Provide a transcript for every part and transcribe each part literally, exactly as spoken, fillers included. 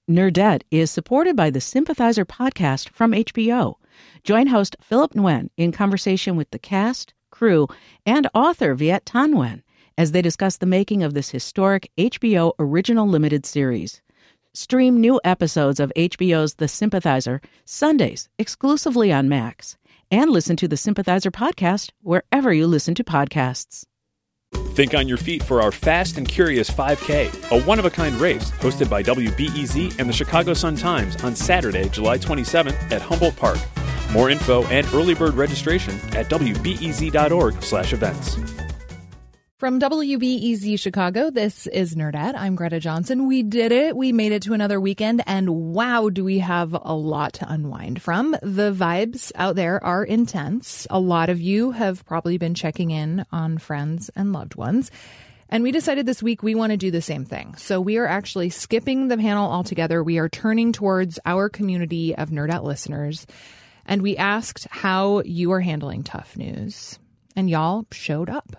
Nerdette is supported by the Sympathizer podcast from H B O. Join host Philip Nguyen in conversation with the cast, crew, and author Viet Thanh Nguyen as they discuss the making of this historic H B O original limited series. Stream new episodes of H B O's The Sympathizer Sundays exclusively on Max, and listen to the Sympathizer podcast wherever you listen to podcasts. Think on your feet for our Fast and Curious five K, a one-of-a-kind race hosted by W B E Z and the Chicago Sun-Times on Saturday, July twenty-seventh at Humboldt Park. More info and early bird registration at W B E Z dot org slash events. From W B E Z Chicago, this is Nerdette. I'm Greta Johnson. We did it. We made it to another weekend, and wow, do we have a lot to unwind from. The vibes out there are intense. A lot of you have probably been checking in on friends and loved ones, and we decided this week we want to do the same thing. So we are actually skipping the panel altogether. We are turning towards our community of Nerdette listeners, and we asked how you are handling tough news, and y'all showed up.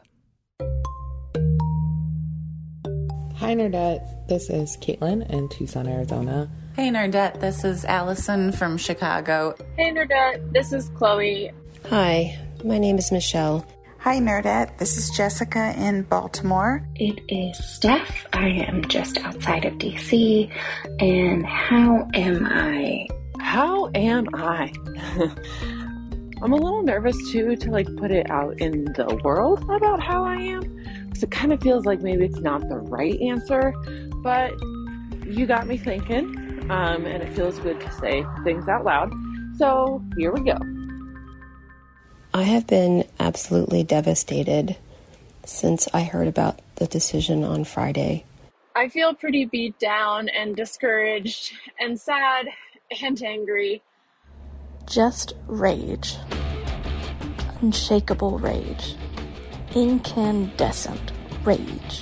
Hi, Nerdette. This is Caitlin in Tucson, Arizona. Hey, Nerdette. This is Allison from Chicago. Hey, Nerdette. This is Chloe. Hi, my name is Michelle. Hi, Nerdette. This is Jessica in Baltimore. It is Steph. I am just outside of D C. And how am I? How am I? I'm a little nervous, too, to, like, put it out in the world about how I am. So it kind of feels like maybe it's not the right answer, but you got me thinking, um, and it feels good to say things out loud. So here we go. I have been absolutely devastated since I heard about the decision on Friday. I feel pretty beat down and discouraged and sad and angry. Just rage. Unshakable rage. Incandescent rage.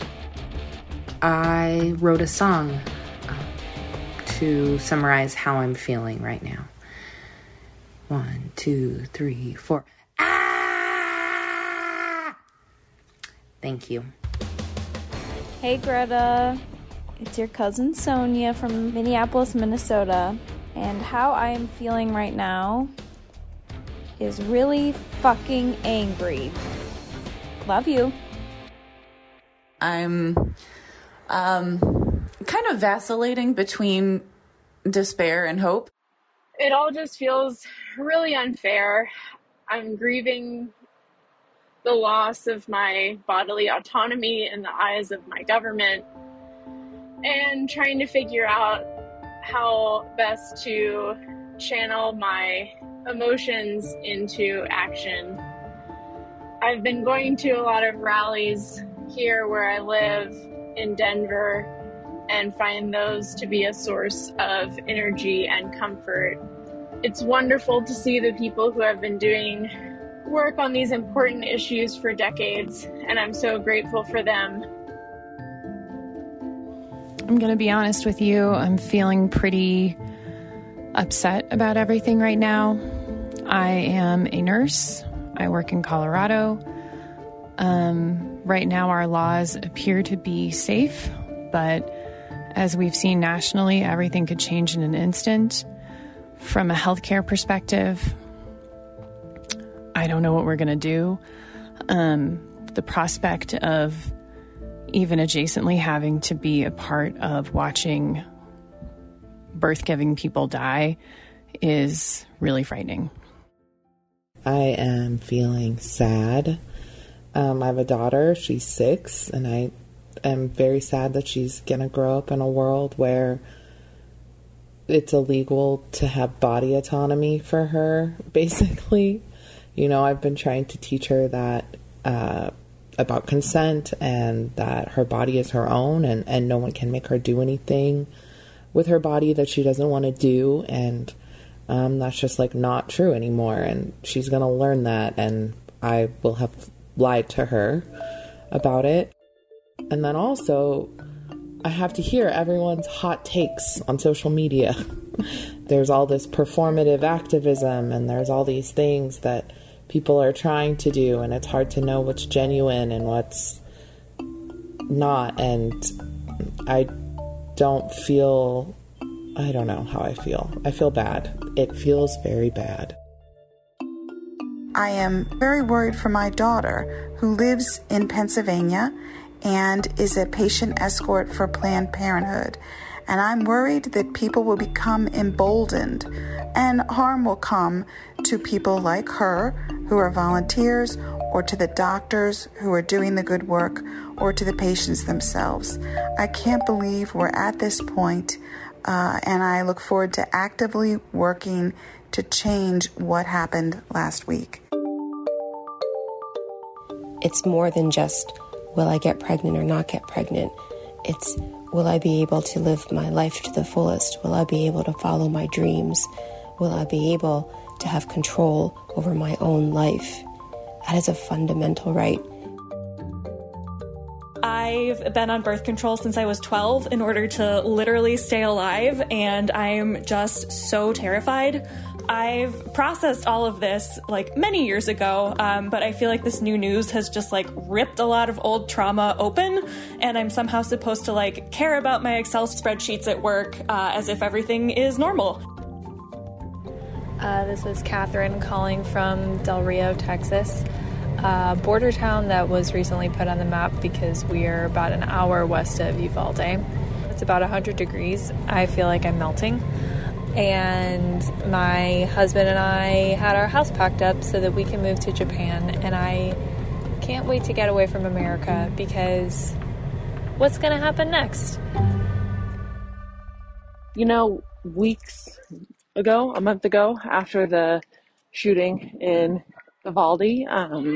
I wrote a song uh, to summarize how I'm feeling right now. One, two, three, four. Ah! Thank you. Hey, Greta. It's your cousin Sonia from Minneapolis, Minnesota. And how I am feeling right now is really fucking angry. Love you. I'm um, kind of vacillating between despair and hope. It all just feels really unfair. I'm grieving the loss of my bodily autonomy in the eyes of my government and trying to figure out how best to channel my emotions into action. I've been going to a lot of rallies here where I live in Denver and find those to be a source of energy and comfort. It's wonderful to see the people who have been doing work on these important issues for decades, and I'm so grateful for them. I'm going to be honest with you. I'm feeling pretty upset about everything right now. I am a nurse. I work in Colorado. Um, right now, our laws appear to be safe, but as we've seen nationally, everything could change in an instant. From a healthcare perspective, I don't know what we're going to do. Um, the prospect of even adjacently having to be a part of watching birth-giving people die is really frightening. I am feeling sad. Um, I have a daughter. She's six, and I am very sad that she's going to grow up in a world where it's illegal to have body autonomy for her, basically. You know, I've been trying to teach her that uh, about consent and that her body is her own and, and no one can make her do anything with her body that she doesn't want to do. And um, that's just like not true anymore. And she's going to learn that, and I will have lied to her about it. And then also, I have to hear everyone's hot takes on social media. There's all this performative activism, and there's all these things that people are trying to do, and it's hard to know what's genuine and what's not. And I don't feel I don't know how I feel. I feel bad. It feels very bad. I am very worried for my daughter, who lives in Pennsylvania and is a patient escort for Planned Parenthood. And I'm worried that people will become emboldened and harm will come to people like her who are volunteers, or to the doctors who are doing the good work, or to the patients themselves. I can't believe we're at this point, uh, and I look forward to actively working to change what happened last week. It's more than just, will I get pregnant or not get pregnant? It's, will I be able to live my life to the fullest? Will I be able to follow my dreams? Will I be able to have control over my own life? That is a fundamental right. I've been on birth control since I was twelve in order to literally stay alive, and I'm just so terrified. I've processed all of this like many years ago, um, but I feel like this new news has just like ripped a lot of old trauma open, and I'm somehow supposed to like care about my Excel spreadsheets at work uh, as if everything is normal. Uh, this is Catherine calling from Del Rio, Texas, a border town that was recently put on the map because we are about an hour west of Uvalde. It's about one hundred degrees. I feel like I'm melting. And my husband and I had our house packed up so that we can move to Japan. And I can't wait to get away from America because what's going to happen next? You know, weeks ago, a month ago, after the shooting in Uvalde, um,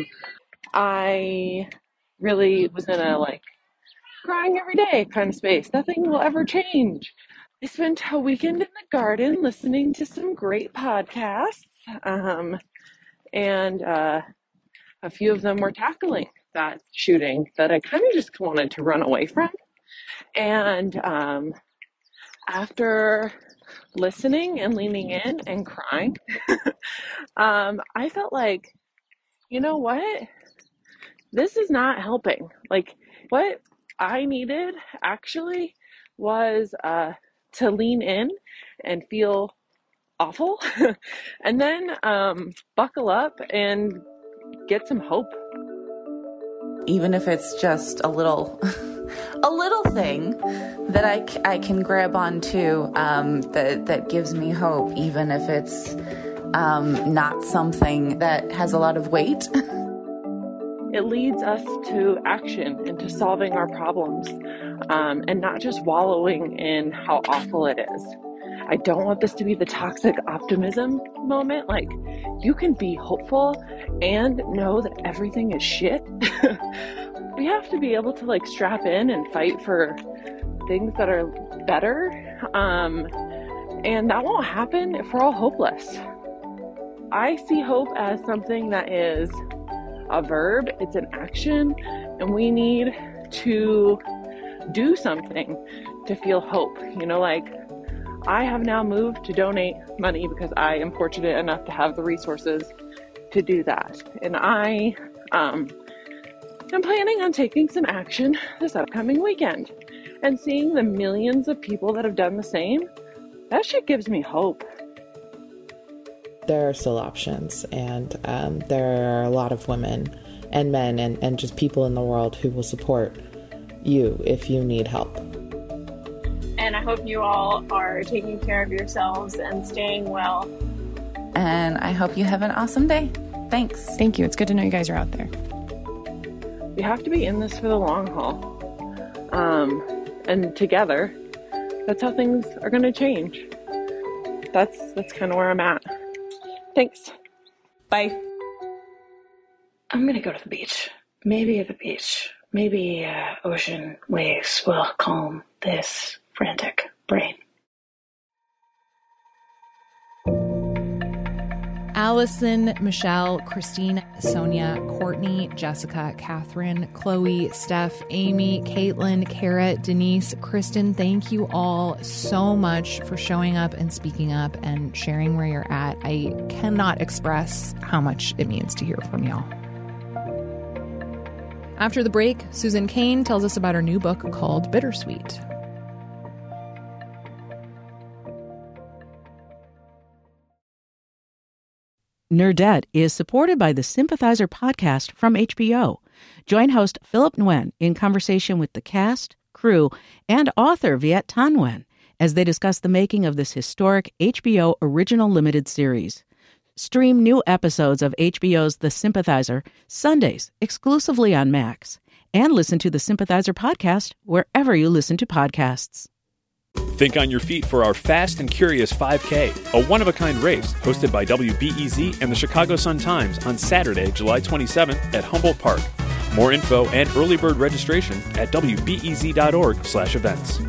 I really was in a like crying every day kind of space. Nothing will ever change. I spent a weekend in the garden listening to some great podcasts, um, and uh, a few of them were tackling that shooting that I kind of just wanted to run away from. And um, after listening and leaning in and crying, um, I felt like, you know what? This is not helping. Like, what I needed actually was uh, to lean in and feel awful and then um, buckle up and get some hope. Even if it's just a little a little thing that I, I can grab onto um, that, that gives me hope, even if it's um, not something that has a lot of weight. It leads us to action and to solving our problems, um, and not just wallowing in how awful it is. I don't want this to be the toxic optimism moment. Like, you can be hopeful and know that everything is shit. We have to be able to like strap in and fight for things that are better. Um, and that won't happen if we're all hopeless. I see hope as something that is a verb, it's an action, and we need to do something to feel hope. You know, like, I have now moved to donate money because I am fortunate enough to have the resources to do that. And I um, am planning on taking some action this upcoming weekend. And seeing the millions of people that have done the same, that shit gives me hope. There are still options, and um, there are a lot of women and men and, and just people in the world who will support you if you need help. And I hope you all are taking care of yourselves and staying well. And I hope you have an awesome day. Thanks. Thank you. It's good to know you guys are out there. We have to be in this for the long haul. Um, and together, that's how things are going to change. That's, that's kind of where I'm at. Thanks. Bye. I'm going to go to the beach. Maybe at the beach. Maybe uh, ocean waves will calm this frantic brain. Allison, Michelle, Christine, Sonia, Courtney, Jessica, Catherine, Chloe, Steph, Amy, Caitlin, Kara, Denise, Kristen, thank you all so much for showing up and speaking up and sharing where you're at. I cannot express how much it means to hear from y'all. After the break, Susan Cain tells us about her new book called Bittersweet. Nerdette is supported by the Sympathizer podcast from H B O. Join host Philip Nguyen in conversation with the cast, crew, and author Viet Thanh Nguyen as they discuss the making of this historic H B O original limited series. Stream new episodes of H B O's The Sympathizer Sundays exclusively on Max, and listen to the Sympathizer podcast wherever you listen to podcasts. Think on your feet for our Fast and Curious five K, a one-of-a-kind race hosted by W B E Z and the Chicago Sun-Times on Saturday, July twenty-seventh at Humboldt Park. More info and early bird registration at W B E Z dot org slash events.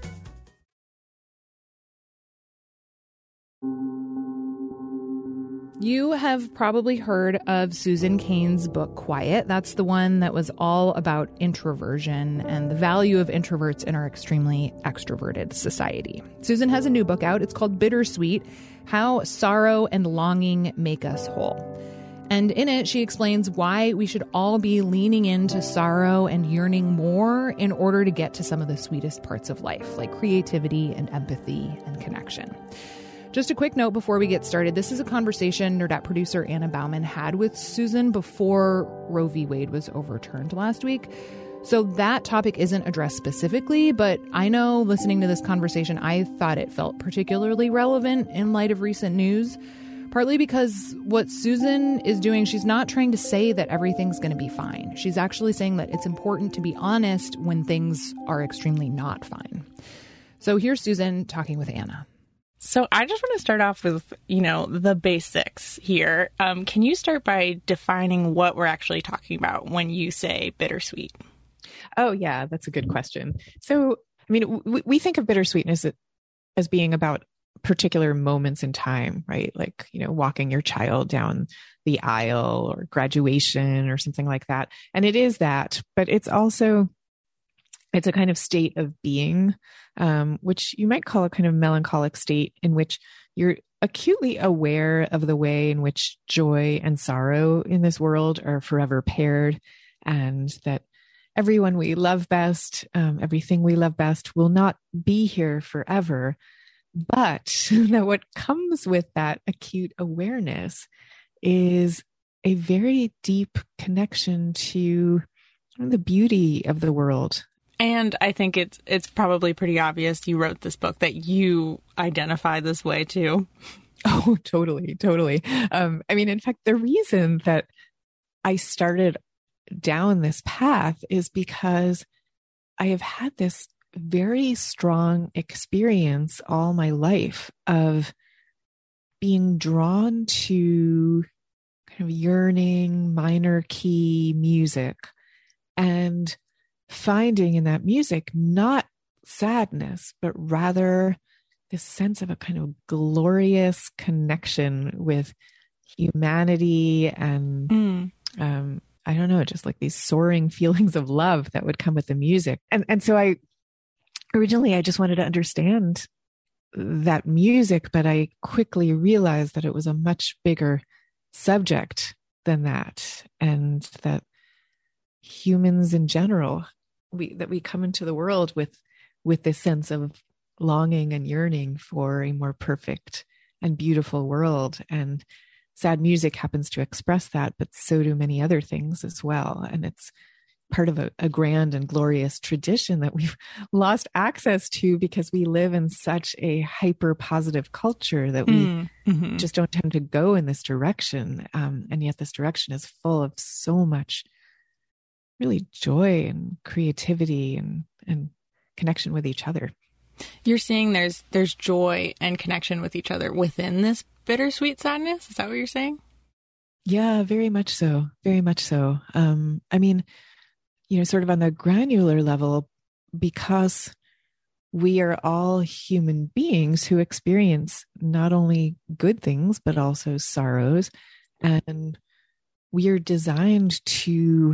You have probably heard of Susan Cain's book, Quiet. That's the one that was all about introversion and the value of introverts in our extremely extroverted society. Susan has a new book out. It's called Bittersweet: How Sorrow and Longing Make Us Whole. And in it, she explains why we should all be leaning into sorrow and yearning more in order to get to some of the sweetest parts of life, like creativity and empathy and connection. Just a quick note before we get started. This is a conversation Nerdette producer Anna Bauman had with Susan before Roe v. Wade was overturned last week. So that topic isn't addressed specifically, but I know listening to this conversation, I thought it felt particularly relevant in light of recent news, partly because what Susan is doing, she's not trying to say that everything's going to be fine. She's actually saying that it's important to be honest when things are extremely not fine. So here's Susan talking with Anna. So I just want to start off with, you know, the basics here. Um, can you start by defining what we're actually talking about when you say bittersweet? Oh, yeah, that's a good question. So, I mean, we, we think of bittersweetness as, as being about particular moments in time, right? Like, you know, walking your child down the aisle or graduation or something like that. And it is that, but it's also, it's a kind of state of being, um, which you might call a kind of melancholic state in which you're acutely aware of the way in which joy and sorrow in this world are forever paired, and that everyone we love best, um, everything we love best will not be here forever. But that what comes with that acute awareness is a very deep connection to the beauty of the world. And I think it's it's probably pretty obvious you wrote this book that you identify this way too. Oh, totally, totally. Um, I mean, in fact, the reason that I started down this path is because I have had this very strong experience all my life of being drawn to kind of yearning minor key music and finding in that music not sadness, but rather this sense of a kind of glorious connection with humanity and mm. um, I don't know, just like these soaring feelings of love that would come with the music. And and so I originally I just wanted to understand that music, but I quickly realized that it was a much bigger subject than that, and that humans in general, we that we come into the world with with this sense of longing and yearning for a more perfect and beautiful world. And sad music happens to express that, but so do many other things as well. And it's part of a, a grand and glorious tradition that we've lost access to because we live in such a hyper positive culture that we mm-hmm. just don't tend to go in this direction. Um, and yet this direction is full of so much really joy and creativity and, and connection with each other. You're saying there's there's joy and connection with each other within this bittersweet sadness? Is that what you're saying? Yeah, very much so. Very much so. Um, I mean, you know, sort of on the granular level, because we are all human beings who experience not only good things, but also sorrows. And we are designed to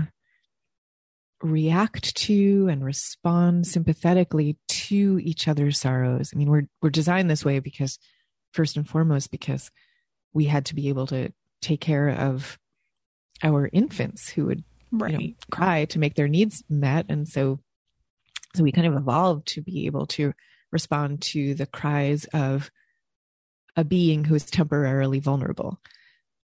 react to and respond sympathetically to each other's sorrows. I mean, we're we're designed this way because, first and foremost, because we had to be able to take care of our infants who would right. you know, cry to make their needs met. And so, so we kind of evolved to be able to respond to the cries of a being who is temporarily vulnerable.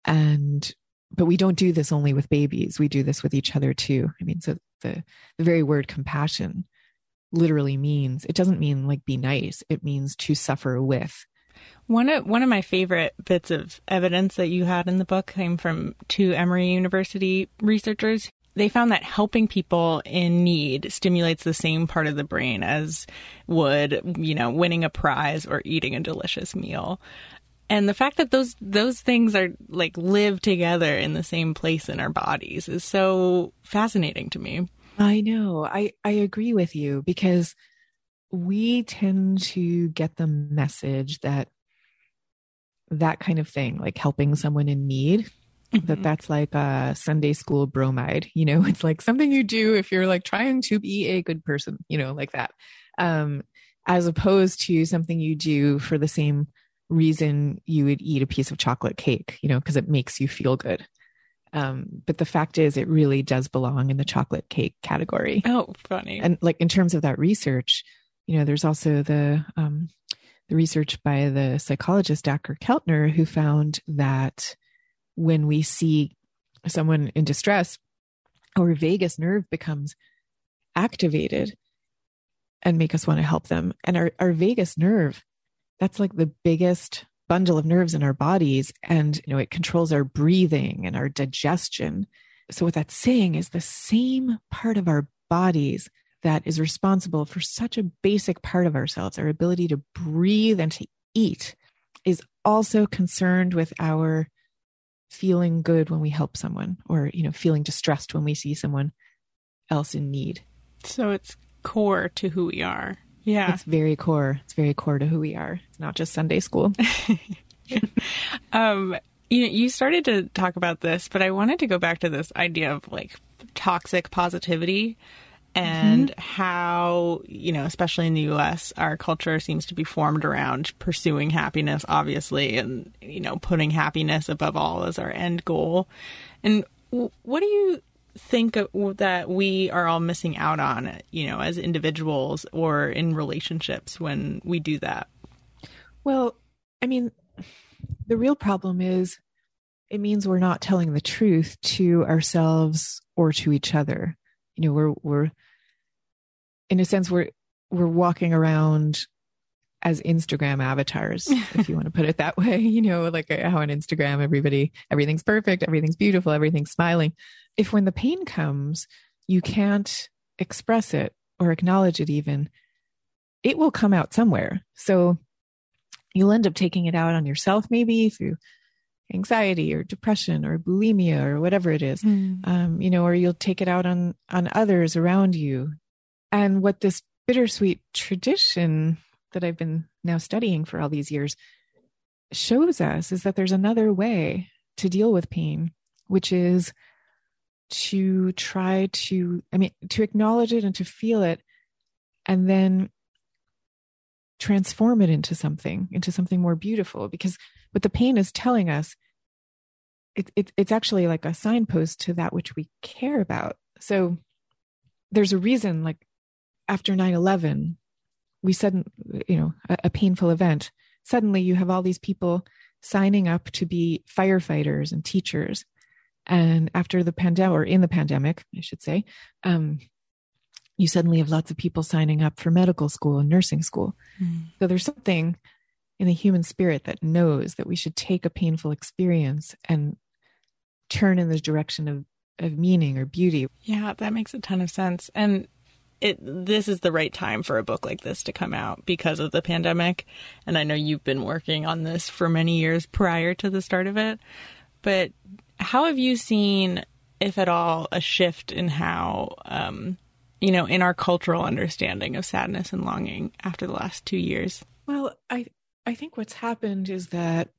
And, but we don't do this only with babies. We do this with each other too. I mean, so the, the very word compassion literally means, it doesn't mean like be nice. It means to suffer with. One of one of my favorite bits of evidence that you had in the book came from two Emory University researchers. They found that helping people in need stimulates the same part of the brain as would, you know, winning a prize or eating a delicious meal. And the fact that those those things are like live together in the same place in our bodies is so fascinating to me. I know. I, I agree with you, because we tend to get the message that that kind of thing, like helping someone in need, mm-hmm. that that's like a Sunday school bromide, you know, it's like something you do if you're like trying to be a good person, you know, like that, um, as opposed to something you do for the same reason you would eat a piece of chocolate cake, you know, because it makes you feel good. Um, but the fact is, it really does belong in the chocolate cake category. Oh, funny. And like in terms of that research, you know, there's also the um, the research by the psychologist Doctor Keltner, who found that when we see someone in distress, our vagus nerve becomes activated and make us want to help them. And our, our vagus nerve, that's like the biggest bundle of nerves in our bodies. And, you know, it controls our breathing and our digestion. So what that's saying is the same part of our bodies that is responsible for such a basic part of ourselves, our ability to breathe and to eat, is also concerned with our feeling good when we help someone, or, you know, feeling distressed when we see someone else in need. So it's core to who we are. Yeah. It's very core. It's very core to who we are. It's not just Sunday school. um, you know, you started to talk about this, but I wanted to go back to this idea of like toxic positivity and mm-hmm. how, you know, especially in the U S, our culture seems to be formed around pursuing happiness, obviously, and, you know, putting happiness above all as our end goal. And what do you think that we are all missing out on, you know, as individuals or in relationships when we do that? Well, I mean, the real problem is it means we're not telling the truth to ourselves or to each other. You know, we're, we're, in a sense, we're, we're walking around as Instagram avatars, if you want to put it that way, you know, like how on Instagram, everybody, everything's perfect, everything's beautiful, everything's smiling. If when the pain comes, you can't express it or acknowledge it even, it will come out somewhere. So you'll end up taking it out on yourself, maybe through anxiety or depression or bulimia or whatever it is, mm. um, you know, or you'll take it out on, on others around you. And what this bittersweet tradition that I've been now studying for all these years shows us is that there's another way to deal with pain, which is to try to, I mean, to acknowledge it and to feel it, and then transform it into something, into something more beautiful. Because what the pain is telling us, it, it, it's actually like a signpost to that which we care about. So there's a reason, like after nine eleven, we suddenly, you know, a, a painful event, suddenly you have all these people signing up to be firefighters and teachers. And after the pandemic, or in the pandemic, I should say, um, you suddenly have lots of people signing up for medical school and nursing school. Mm. So there's something in the human spirit that knows that we should take a painful experience and turn in the direction of, of meaning or beauty. Yeah, that makes a ton of sense. And it this is the right time for a book like this to come out because of the pandemic. And I know you've been working on this for many years prior to the start of it. But how have you seen, if at all, a shift in how, um, you know, in our cultural understanding of sadness and longing after the last two years? Well, I I think what's happened is that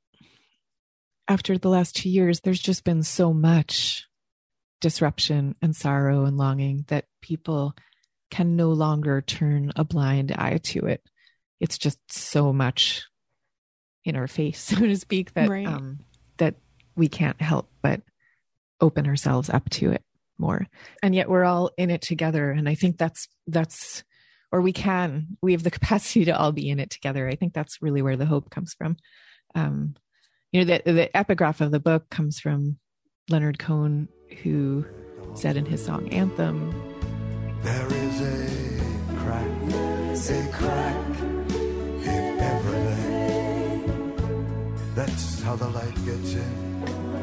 after the last two years, there's just been so much disruption and sorrow and longing that people can no longer turn a blind eye to it. It's just so much in our face, so to speak, that right. um, that we can't help but open ourselves up to it more. And yet we're all in it together. And I think that's, that's, or we can, we have the capacity to all be in it together. I think that's really where the hope comes from. Um, You know, the, the epigraph of the book comes from Leonard Cohen, who said in his song Anthem, there is a crack, there is a crack in everything. That's how the light gets in.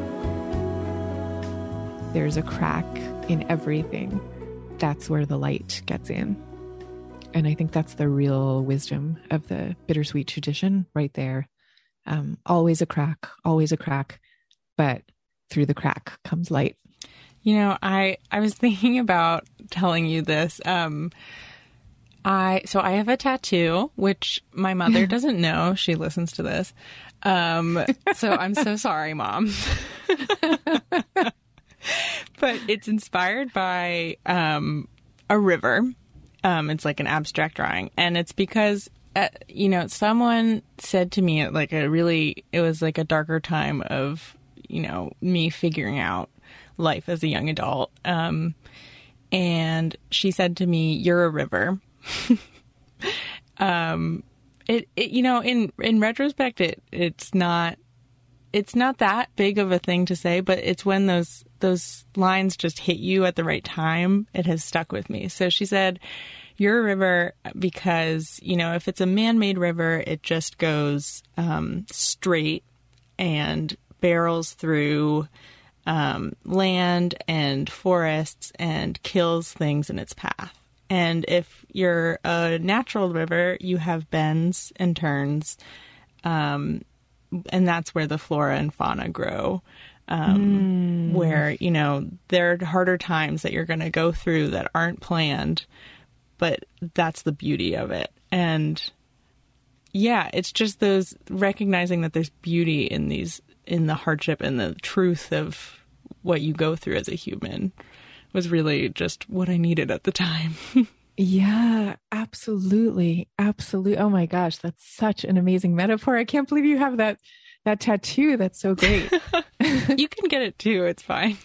There's a crack in everything. That's where the light gets in. And I think that's the real wisdom of the bittersweet tradition right there. Um, always a crack, always a crack, but through the crack comes light. You know, I, I was thinking about telling you this. Um, I so I have a tattoo, which my mother doesn't know. She listens to this. Um, so I'm so sorry, Mom. But it's inspired by um, a river. Um, it's like an abstract drawing. And it's because, uh, you know, someone said to me at like a really, it was like a darker time of, you know, me figuring out life as a young adult. Um, and she said to me, "You're a river." um, it, it, you know, in, in retrospect, it, it's not, it's not that big of a thing to say, but it's when those, those lines just hit you at the right time, it has stuck with me. So she said, "You're a river because, you know, if it's a man-made river, it just goes um, straight and barrels through um, land and forests and kills things in its path. And if you're a natural river, you have bends and turns, um, and that's where the flora and fauna grow. Um, mm. Where, you know, there are harder times that you're going to go through that aren't planned, but that's the beauty of it." And yeah, it's just those recognizing that there's beauty in these, in the hardship and the truth of what you go through as a human was really just what I needed at the time. Yeah, absolutely. Absolutely. Oh my gosh, that's such an amazing metaphor. I can't believe you have that that tattoo. That's so great. You can get it too. It's fine.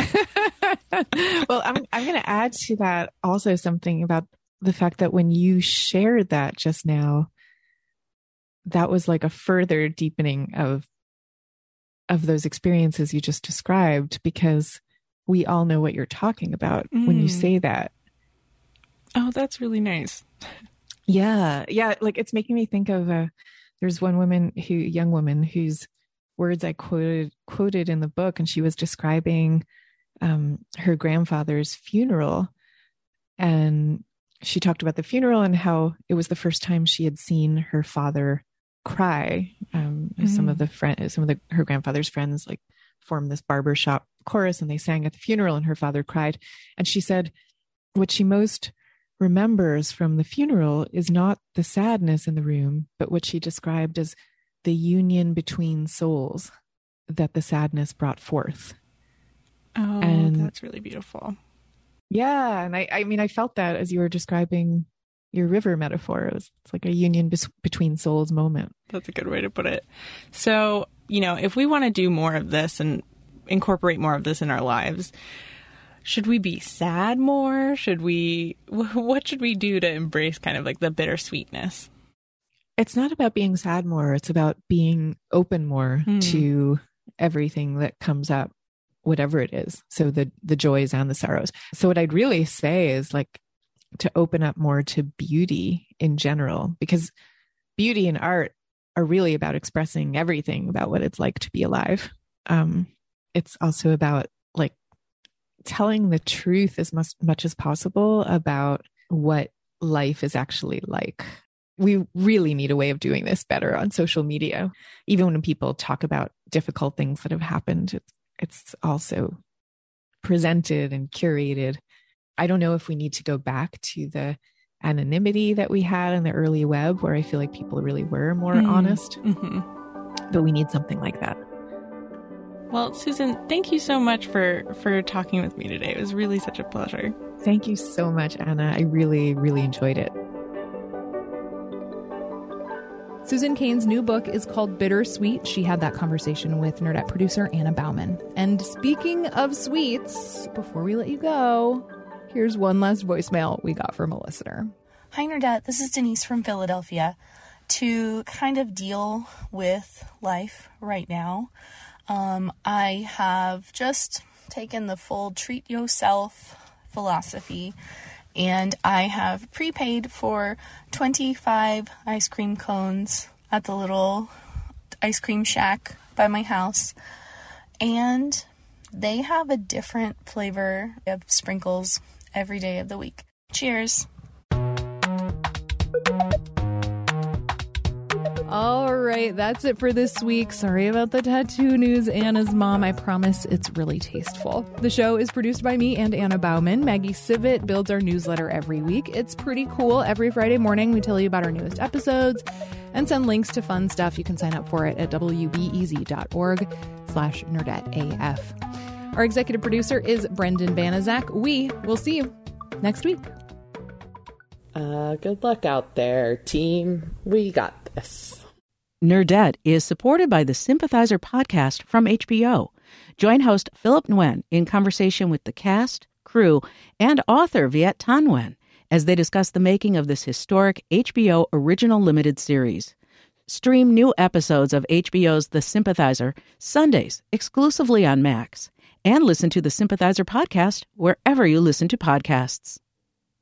Well, I'm I'm going to add to that also something about the fact that when you shared that just now, that was like a further deepening of of those experiences you just described, because we all know what you're talking about mm. when you say that. Oh, that's really nice. Yeah. Yeah. Like it's making me think of, uh, there's one woman who, young woman whose words I quoted, quoted in the book, and she was describing, um, her grandfather's funeral. And she talked about the funeral and how it was the first time she had seen her father cry. Um, mm. Some of the friend, some of the, her grandfather's friends like formed this barbershop chorus and they sang at the funeral, and her father cried. And she said, what she most remembers from the funeral is not the sadness in the room, but what she described as the union between souls that the sadness brought forth. Oh, and that's really beautiful. Yeah. And I, I mean, I felt that as you were describing your river metaphor. It was, it's like a union bes- between souls moment. That's a good way to put it. So, you know, if we want to do more of this and incorporate more of this in our lives, should we be sad more? Should we, what should we do to embrace kind of like the bittersweetness? It's not about being sad more. It's about being open more hmm. to everything that comes up, whatever it is. So the, the joys and the sorrows. So what I'd really say is like to open up more to beauty in general, because beauty and art are really about expressing everything about what it's like to be alive. Um, it's also about like telling the truth as much, much as possible about what life is actually like. We really need a way of doing this better on social media. Even when people talk about difficult things that have happened, it's, it's also presented and curated. I don't know if we need to go back to the anonymity that we had in the early web, where I feel like people really were more mm. honest, mm-hmm. but we need something like that. Well, Susan, thank you so much for, for talking with me today. It was really such a pleasure. Thank you so much, Anna. I really, really enjoyed it. Susan Cain's new book is called Bittersweet. She had that conversation with Nerdette producer Anna Bauman. And speaking of sweets, before we let you go, here's one last voicemail we got from a listener. Hi, Nerdette. This is Denise from Philadelphia. to kind of deal with life right now. Um, I have just taken the full treat yourself philosophy, and I have prepaid for twenty-five ice cream cones at the little ice cream shack by my house, and they have a different flavor of sprinkles every day of the week. Cheers. All right, that's it for this week. Sorry about the tattoo news, Anna's mom. I promise it's really tasteful. The show is produced by me and Anna Bauman. Maggie Sivit builds our newsletter every week. It's pretty cool. Every Friday morning, we tell you about our newest episodes and send links to fun stuff. You can sign up for it at wbez.org slash nerdetteaf. Our executive producer is Brendan Banaszak. We will see you next week. Uh, good luck out there, team. We got this. Nerdette is supported by the Sympathizer podcast from H B O. Join host Philip Nguyen in conversation with the cast, crew, and author Viet Thanh Nguyen as they discuss the making of this historic H B O original limited series. Stream new episodes of H B O's The Sympathizer Sundays exclusively on Max, and listen to the Sympathizer podcast wherever you listen to podcasts.